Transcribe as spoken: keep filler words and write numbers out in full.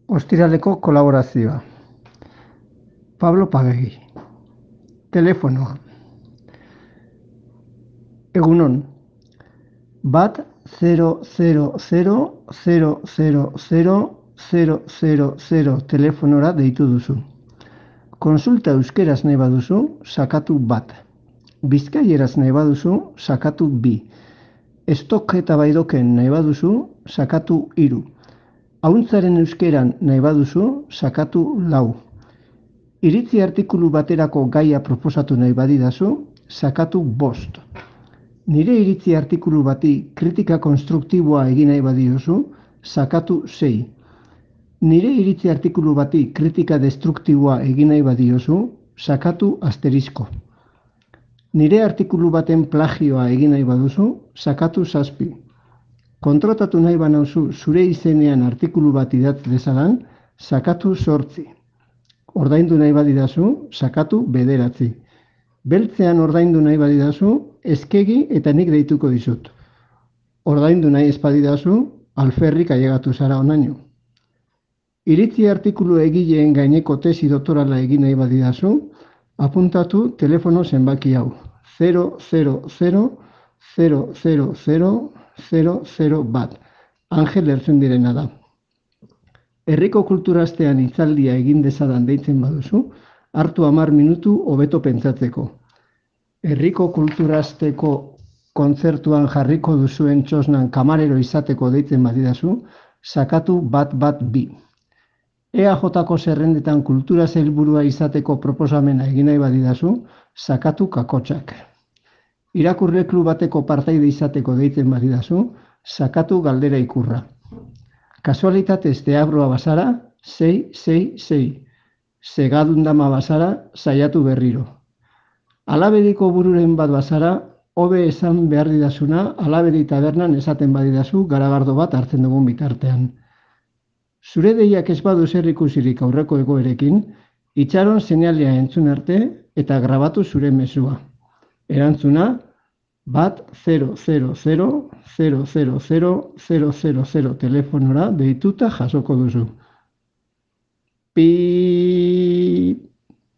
Ostiraleko kolaborazioa. Pablo Pagegi. Telefonoa. Egunon. Bat zero zero zero zero zero zero zero zero zero telefonora deitu duzu. Konsulta euskeraz nahi baduzu, sakatu bat. Bizkaieraz nahi baduzu, sakatu bi. Estok eta baidoken nahi baduzu, sakatu hiru. Ahuntzaren euskeran nahi baduzu, sakatu lau. Iritzi artikulu baterako gaia proposatu nahi badidazu, sakatu bost. Nire iritzi artikulu bati kritika konstruktiboa egin nahi badiozu, sakatu sei. Nire iritzi artikulu bati kritika destruktiboa egin nahi badiozu, sakatu asterisko. Nire artikulu baten plagioa egin nahi baduzu, sakatu zazpi. Kontratatu nahi banauzu zure izenean artikulu bat idatz dezadan, sakatu zortzi. Ordaindu nahi badidazu, sakatu bederatzi. Beltzean ordaindu nahi badidazu, eskegi eta nik deituko dizut. Ordaindu nahi espadidazu, alferrik ailegatu zara onaino. Iritzi artikulu egileen gaineko tesi doktorala egin nahi badidazu, apuntatu telefono zenbaki hau. zero zero zero zero zero zero zero zero bat. Angel ertzen direna da. Herriko kulturastean hitzaldia egin dezadan deitzen baduzu, hartu hamar minutu hobeto pentsatzeko. Herriko kulturasteko kontzertuan jarriko duzuen txosnan kamarero izateko deitzen badidazu, sakatu bat bat bi. E A Jko zerrendetan kultura sailburua izateko proposamena egin nahi badidazu, sakatu kakotxak. Irakurle klub bateko partaide izateko deitzen badidazu, sakatu galdera ikurra. Kasualitatez deabroa bazara, sei sei sei. Segadundama bazara, saiatu berriro. Alabediko bururen bat bazara, hobe esan behar didazuna, alabedi tabernan esaten badidazu garagardo bat hartzen dugun bitartean. Zure deiak ez badu zer ikusirik aurreko egoerekin, itxaron seinalea entzun arte eta grabatu zure mezua. Erantzuna, bat zero zero zero zero zero zero zero zero zero telefonora deituta jasoko duzu. Pi